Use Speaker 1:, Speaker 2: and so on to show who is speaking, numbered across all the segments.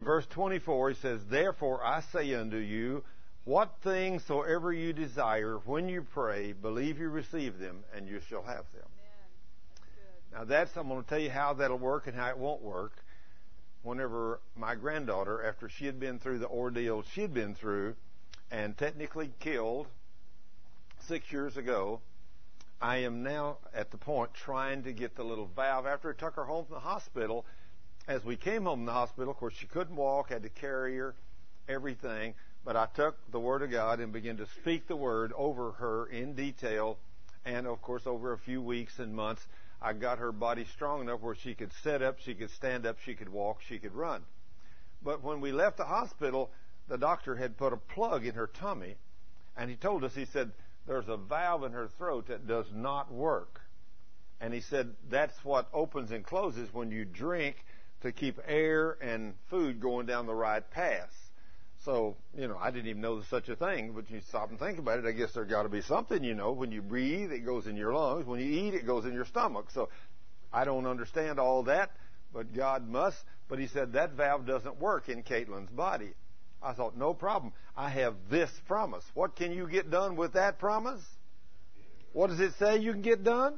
Speaker 1: verse 24, he says, "Therefore I say unto you, what things soever you desire, when you pray, believe you receive them, and you shall have them." Now I'm going to tell you how that'll work and how it won't work. Whenever my granddaughter, after she had been through the ordeal she had been through and technically killed 6 years ago, I am now at the point trying to get the little valve. After I took her home from the hospital, as we came home from the hospital, of course, she couldn't walk, had to carry her, everything. But I took the Word of God and began to speak the Word over her in detail. And, of course, over a few weeks and months, I got her body strong enough where she could sit up, she could stand up, she could walk, she could run. But when we left the hospital, the doctor had put a plug in her tummy, and he told us, he said, there's a valve in her throat that does not work. And he said that's what opens and closes when you drink to keep air and food going down the right path. So, I didn't even know there's such a thing, but you stop and think about it. I guess there's got to be something, When you breathe, it goes in your lungs. When you eat, it goes in your stomach. So I don't understand all that, but God must. But he said that valve doesn't work in Caitlin's body. I thought, no problem. I have this promise. What can you get done with that promise? What does it say you can get done?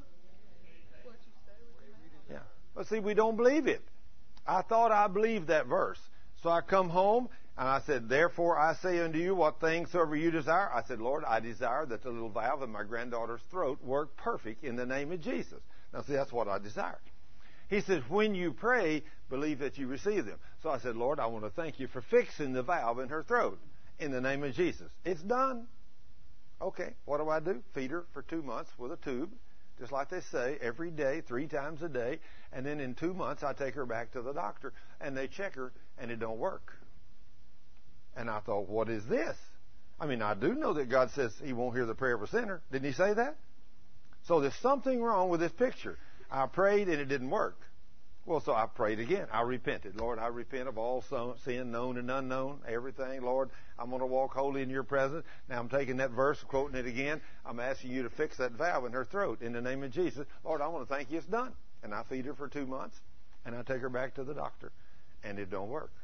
Speaker 1: Yeah. But see, we don't believe it. I thought I believed that verse. So I come home, and I said, "Therefore I say unto you, what things soever you desire." I said, "Lord, I desire that the little valve in my granddaughter's throat work perfect in the name of Jesus." Now, see, that's what I desire. He says, "When you pray, believe that you receive them." So I said, "Lord, I want to thank you for fixing the valve in her throat in the name of Jesus." It's done. Okay, what do? Feed her for 2 months with a tube, just like they say, every day, 3 times a day. And then in 2 months, I take her back to the doctor, and they check her, and it don't work. And I thought, what is this? I mean, I do know that God says he won't hear the prayer of a sinner. Didn't he say that? So there's something wrong with this picture. I prayed, and it didn't work. Well, so I prayed again. I repented. Lord, I repent of all sin, known and unknown, everything. Lord, I'm going to walk holy in your presence. Now I'm taking that verse, quoting it again. I'm asking you to fix that valve in her throat in the name of Jesus. Lord, I want to thank you it's done. And I feed her for 2 months, and I take her back to the doctor, and it don't work.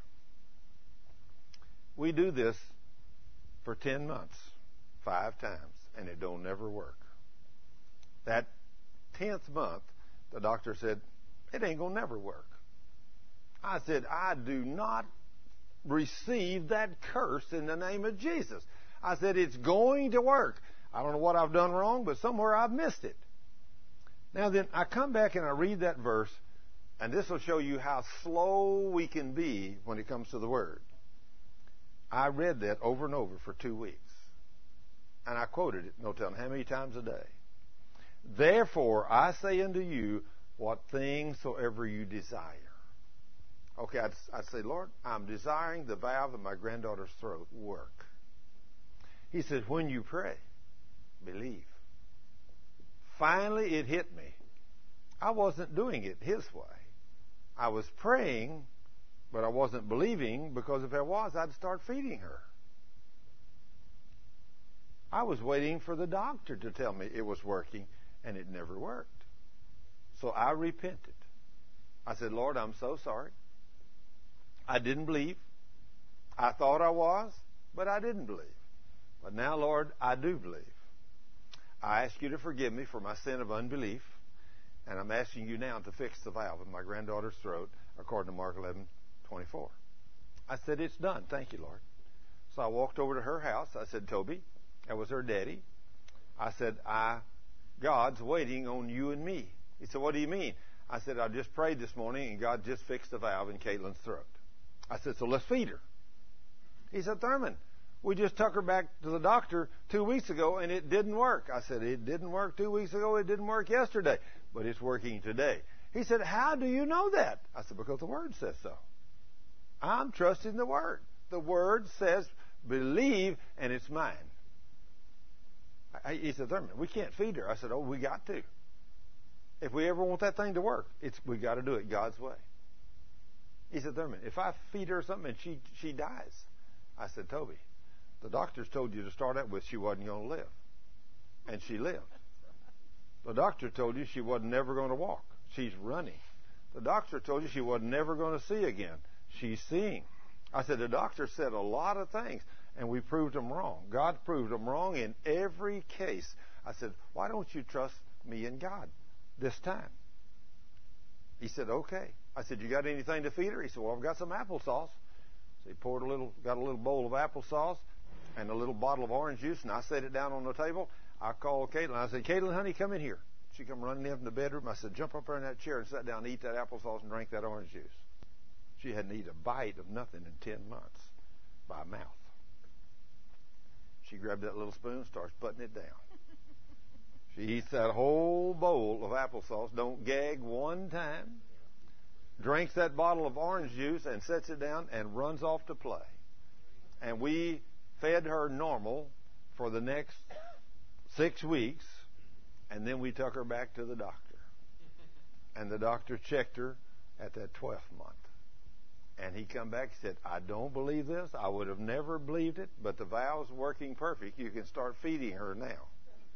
Speaker 1: We do this for 10 months, 5 times, and it don't never work. That 10th month, the doctor said, it ain't going to never work. I said, I do not receive that curse in the name of Jesus. I said, it's going to work. I don't know what I've done wrong, but somewhere I've missed it. Now then, I come back and I read that verse, and this will show you how slow we can be when it comes to the Word. I read that over and over for 2 weeks. And I quoted it, no telling how many times a day. "Therefore I say unto you, what things soever you desire." Okay, I'd say, "Lord, I'm desiring the valve in my granddaughter's throat work." He said, "When you pray, believe." Finally, it hit me. I wasn't doing it his way. I was praying, but I wasn't believing, because if I was, I'd start feeding her. I was waiting for the doctor to tell me it was working, and it never worked. So I repented. I said, "Lord, I'm so sorry. I didn't believe. I thought I was, but I didn't believe. But now, Lord, I do believe. I ask you to forgive me for my sin of unbelief, and I'm asking you now to fix the valve in my granddaughter's throat, according to Mark 11:24. I said, "It's done. Thank you, Lord." So I walked over to her house. I said, "Toby," that was her daddy. I said, "God's waiting on you and me." He said, "What do you mean?" I said, "I just prayed this morning, and God just fixed the valve in Caitlin's throat." I said, "So let's feed her." He said, "Thurman, we just took her back to the doctor 2 weeks ago, and it didn't work." I said, "It didn't work 2 weeks ago. It didn't work yesterday, but it's working today." He said, "How do you know that?" I said, "Because the Word says so. I'm trusting the Word. The Word says, believe, and it's mine." He said, "Thurman, we can't feed her." I said, "Oh, we got to. If we ever want that thing to work, we got to do it God's way." He said, "Thurman, if I feed her something and she dies." I said, "Toby, the doctors told you to start out with she wasn't going to live. And she lived. The doctor told you she wasn't never going to walk. She's running. The doctor told you she wasn't never going to see again. She's seeing. I said, the doctor said a lot of things, and we proved them wrong. God proved them wrong in every case. I said, why don't you trust me and God this time? He said, okay. I said, you got anything to feed her? He said, well, I've got some applesauce. So he got a little bowl of applesauce and a little bottle of orange juice, and I set it down on the table. I called Caitlin. I said, Caitlin, honey, come in here. She come running in from the bedroom. I said, jump up there in that chair and sit down and eat that applesauce and drink that orange juice. She hadn't eaten a bite of nothing in 10 months by mouth. She grabbed that little spoon, starts putting it down. She eats that whole bowl of applesauce, don't gag one time, drinks that bottle of orange juice and sets it down and runs off to play. And we fed her normal for the next 6 weeks, and then we took her back to the doctor. And the doctor checked her at that 12th month. And he come back and said, I don't believe this. I would have never believed it, but the valve's working perfect. You can start feeding her now.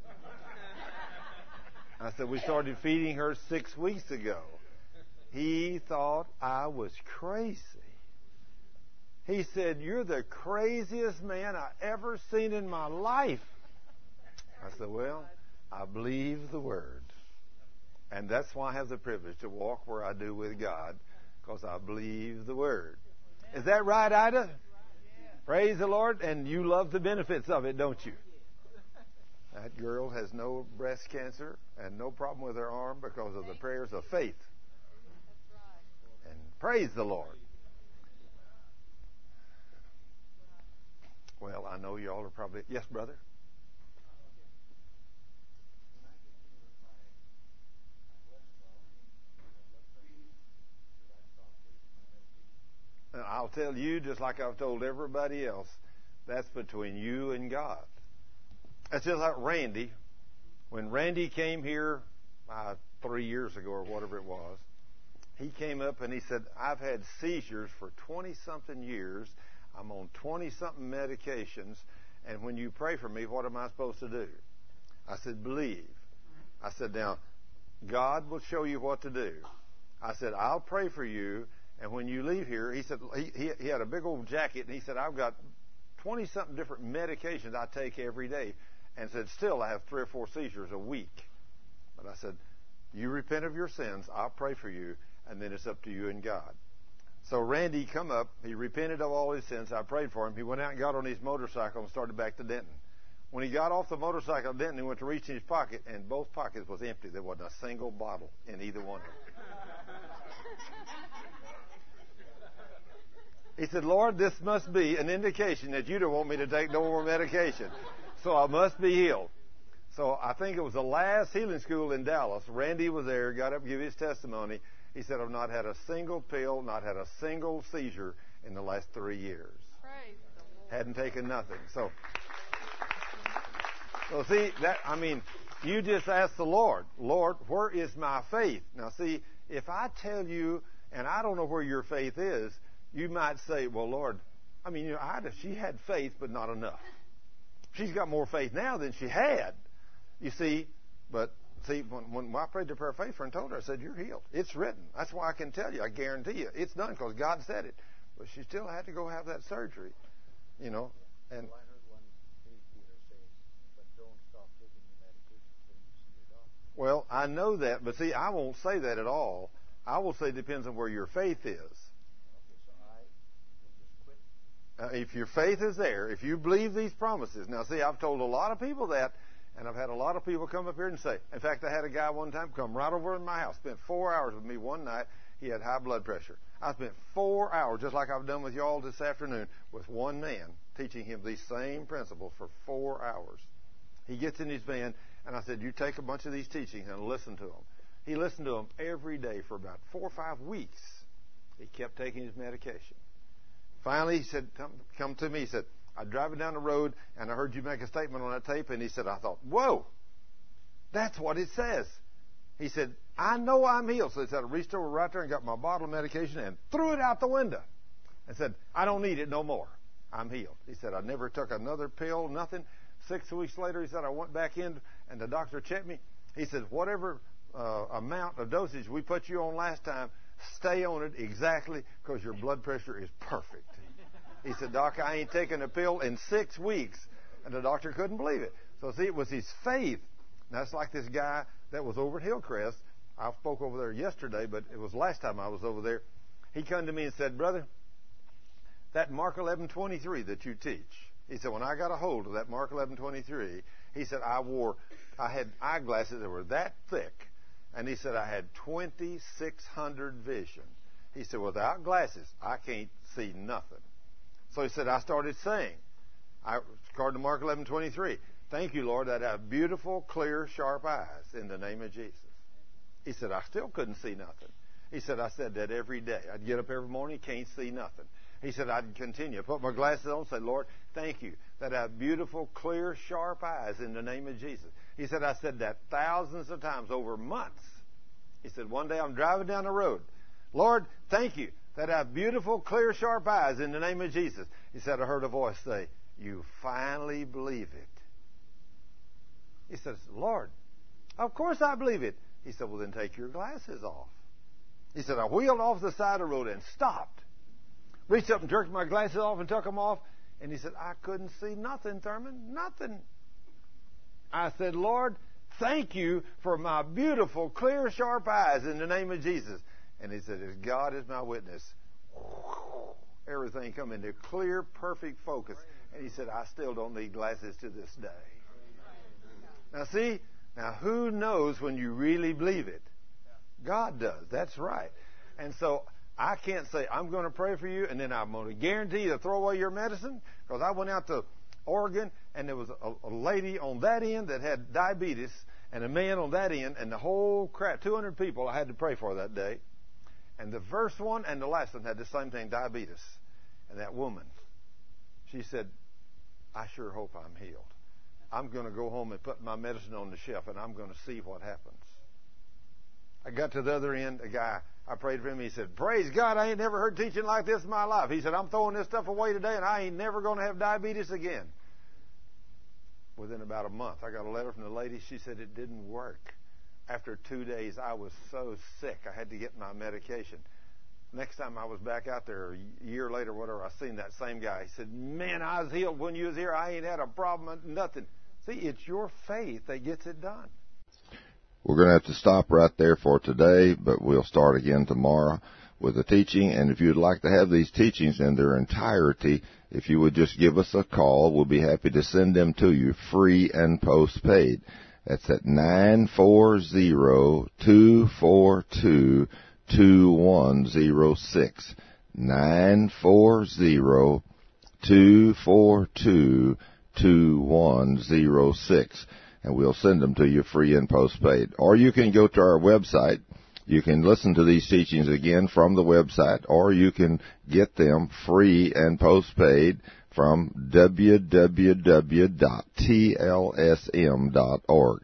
Speaker 1: I said, we started feeding her 6 weeks ago. He thought I was crazy. He said, you're the craziest man I ever seen in my life. I said, well, I believe the word. And that's why I have the privilege to walk where I do with God, because I believe the word. Is that right, Ida? Praise the Lord. And you love the benefits of it, don't you? That girl has no breast cancer and no problem with her arm because of the prayers of faith. And praise the Lord. Well, I know you all are probably... Yes, brother? And I'll tell you, just like I've told everybody else, that's between you and God. That's just like Randy. When Randy came here 3 years ago or whatever it was, he came up and he said, I've had seizures for 20-something years. I'm on 20-something medications, and when you pray for me, what am I supposed to do? I said, believe. I said, now, God will show you what to do. I said, I'll pray for you, and when you leave here, he said, he had a big old jacket, and he said, I've got 20-something different medications I take every day, and said, still I have 3 or 4 seizures a week. But I said, you repent of your sins, I'll pray for you, and then it's up to you and God. So Randy come up, he repented of all his sins, I prayed for him, he went out and got on his motorcycle and started back to Denton. When he got off the motorcycle at Denton, he went to reach in his pocket, and both pockets was empty. There wasn't a single bottle in either one of them. He said, Lord, this must be an indication that you don't want me to take no more medication. So I must be healed. So I think it was the last healing school in Dallas. Randy was there, got up, gave his testimony. He said, I've not had a single pill, not had a single seizure in the last 3 years.
Speaker 2: Praise the Lord.
Speaker 1: Hadn't taken nothing. So see, you just ask the Lord, Lord, where is my faith? Now see, if I tell you, and I don't know where your faith is, you might say, well, Lord, she had faith, but not enough. She's got more faith now than she had. You see, but see, when I prayed the prayer of faith for her and told her, I said, you're healed. It's written. That's why I can tell you. I guarantee you. It's done because God said it. But she still had to go have that surgery, And
Speaker 3: well, I heard one Peter say, but don't stop taking the medication until you see your doctor.
Speaker 1: Well, I know that, but see, I won't say that at all. I will say it depends on where your faith is. If your faith is there, if you believe these promises. Now, see, I've told a lot of people that, and I've had a lot of people come up here and say. In fact, I had a guy one time come right over in my house, spent 4 hours with me one night. He had high blood pressure. I spent 4 hours, just like I've done with y'all this afternoon, with one man, teaching him these same principles for 4 hours. He gets in his van, and I said, you take a bunch of these teachings and listen to them. He listened to them every day for about 4 or 5 weeks. He kept taking his medication. Finally, he said, come to me. He said, I'm driving down the road, and I heard you make a statement on that tape. And he said, I thought, whoa, that's what it says. He said, I know I'm healed. So he said, I reached over right there and got my bottle of medication and threw it out the window and said, I don't need it no more. I'm healed. He said, I never took another pill, nothing. 6 weeks later, he said, I went back in, and the doctor checked me. He said, whatever amount of dosage we put you on last time, stay on it exactly because your blood pressure is perfect. He said, Doc, I ain't taken a pill in 6 weeks. And the doctor couldn't believe it. So see, it was his faith. Now, it's like this guy that was over at Hillcrest. I spoke over there yesterday, but it was last time I was over there. He come to me and said, Brother, that Mark 11:23 that you teach. He said, when I got a hold of that Mark 11:23, he said, I had eyeglasses that were that thick. And he said, I had 2,600 vision. He said, without glasses, I can't see nothing. So he said, I started saying, according to Mark 11:23, thank you, Lord, that I have beautiful, clear, sharp eyes in the name of Jesus. He said, I still couldn't see nothing. He said, I said that every day. I'd get up every morning, can't see nothing. He said, I'd continue. Put my glasses on and say, Lord, thank you that I have beautiful, clear, sharp eyes in the name of Jesus. He said, I said that thousands of times over months. He said, one day I'm driving down the road. Lord, thank you that I have beautiful, clear, sharp eyes in the name of Jesus. He said, I heard a voice say, you finally believe it. He says, Lord, of course I believe it. He said, well, then take your glasses off. He said, I wheeled off the side of the road and stopped. Reached up and jerked my glasses off and took them off. And he said, I couldn't see nothing, Thurman, nothing. I said, Lord, thank you for my beautiful, clear, sharp eyes in the name of Jesus. And he said, as God is my witness, everything come into clear, perfect focus. And he said, I still don't need glasses to this day. Now see, who knows when you really believe it? God does. That's right. And so I can't say, I'm going to pray for you, and then I'm going to guarantee you to throw away your medicine. Because I went out to Oregon, and there was a lady on that end that had diabetes, and a man on that end, and the whole crowd, 200 people I had to pray for that day. And the first one and the last one had the same thing, diabetes. And that woman, she said, I sure hope I'm healed. I'm going to go home and put my medicine on the shelf, and I'm going to see what happens. I got to the other end, a guy, I prayed for him. He said, praise God, I ain't never heard teaching like this in my life. He said, I'm throwing this stuff away today, and I ain't never going to have diabetes again. Within about a month, I got a letter from the lady. She said it didn't work. After 2 days, I was so sick, I had to get my medication. Next time I was back out there, a year later, whatever, I seen that same guy. He said, man, I was healed when you was here. I ain't had a problem, nothing. See, it's your faith that gets it done.
Speaker 2: We're going to have to stop right there for today, but we'll start again tomorrow with the teaching. And if you'd like to have these teachings in their entirety, if you would just give us a call, we'll be happy to send them to you free and postpaid. That's at 940-242-2106. 940-242-2106. And we'll send them to you free and postpaid. Or you can go to our website. You can listen to these teachings again from the website, or you can get them free and postpaid from www.tlsm.org.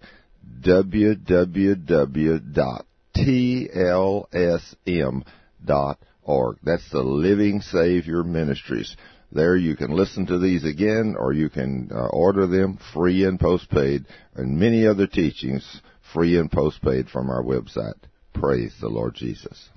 Speaker 2: www.tlsm.org. That's the Living Savior Ministries. There you can listen to these again, or you can order them free and postpaid, and many other teachings free and postpaid from our website. Praise the Lord Jesus.